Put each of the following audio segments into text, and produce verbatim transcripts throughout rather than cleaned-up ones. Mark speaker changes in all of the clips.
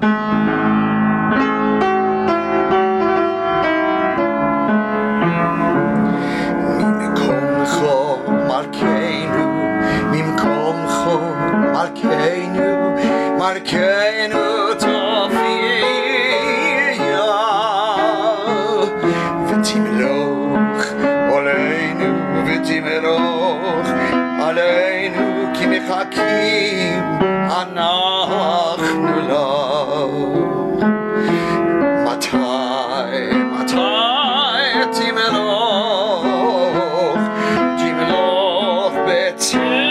Speaker 1: Markeinu Tofia V'timeloch Aleinu V'timeloch Aleinu Ki mechakim Anachnu Loch Matai Matai Timeloch Timeloch B'tzir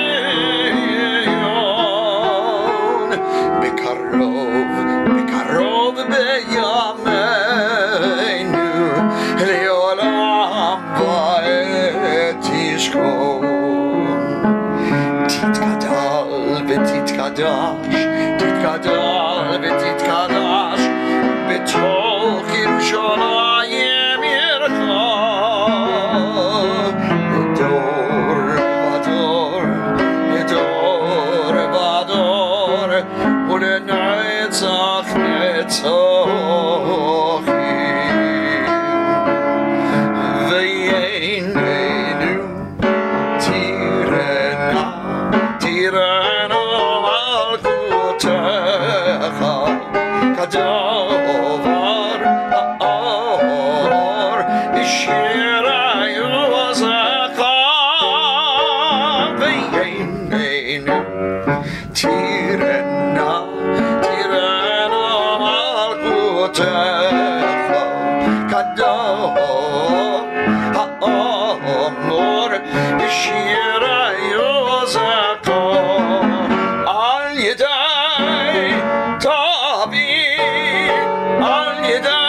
Speaker 1: Bekarov, bekarov beyameinu leolam va'et yishkon. Titkadal v'titkadash, titkadal v'titkadash, betoch Yerushalayim yircha. Edor vador, edor vador. ולנצח נצחים וייננו תירנה תירנה מלכותך כדבר האור שירי עוזך וייננו תירנה Kador ha'amor Shirei Yozako Al Yedai Tavi Al Yedai